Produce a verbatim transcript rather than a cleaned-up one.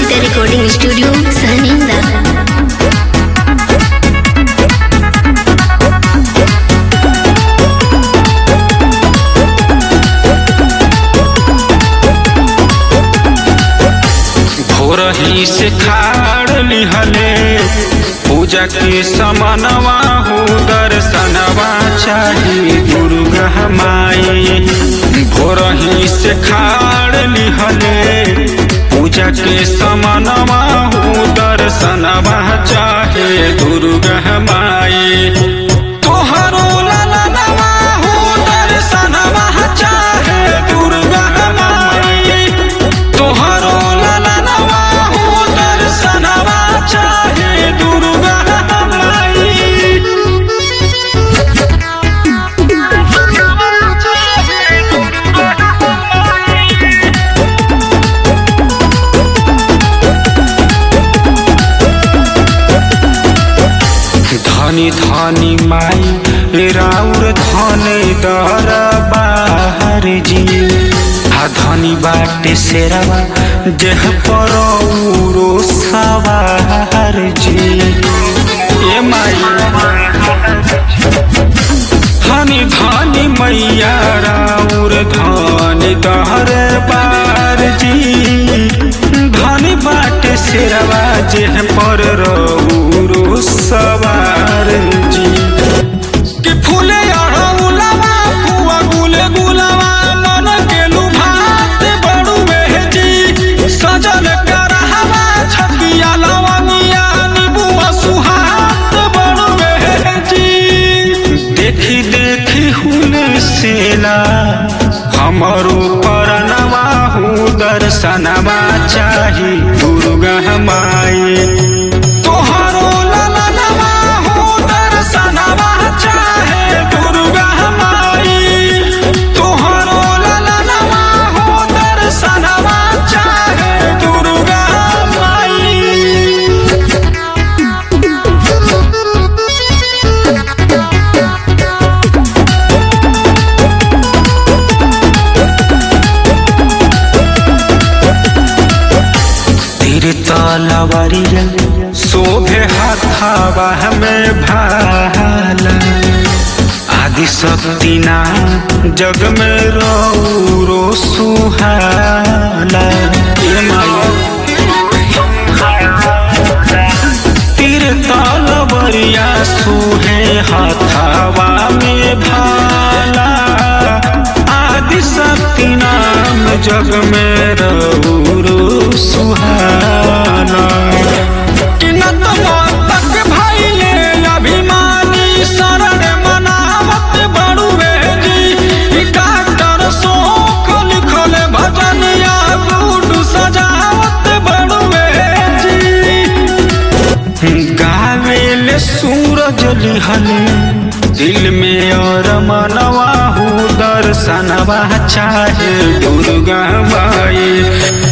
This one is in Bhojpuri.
Samita Recording Studio, Sahaninda. भोरही से खाड़ लिहले पूजा के समनवा हो दर्शनवा चाही दुर्गा माई। भोरही से खाड़ लिहले पूजा के समनवा हो दर्शनवा चाहे दुर्गा माई। तोहरो ललनवा हो दर्शनवा चाहे दुर्गा माई। तोहरो ललनवा हो दर्शनवा चाहे दुर्गा माई। धनी धनी माई राउर धनी दरबार जी। हा धनी बाटे शेरवा जेह पर सवार जी। ए माई धनी धनी मैया राउर धनी दरबार जी। धनी बाटे शेरवा जेह पर रउरो सवार जी। कि फूले अड़ौलवा फुआ गुले गुलवा मन के लुभात बड़ुए जी। सजल करहवा छतिया लवनिया निबुआ सुहात बड़ुए जी। देखी देखी हुने सेला हमरो परनवा हो दर्शनवा चाही दुर्गा माई। तोहरो ललनवा हो दर्शनवा चाहे दुर्गा माई। तोहरो ललनवा हो दर्शनवा चाहे दुर्गा माई। तलवरिया शोभे हाथावा में भाला। आदि शक्ति ना जग में रौरो सुहाला। तीर तलवरिया शोभे हाथावा में भाला। आदि शक्ति नाम जग में रौरो सुहाना। कि न तो तक भाईले अभिमानी शरण मनावत बड़ुए जी। डॉक्टर शोक लिखल भजनिया गुड सजावत बड़ुए जी। गावेले सूरज लिहले दिल में और मनवा हो दर्शनवा चाहे दुर्गा माई।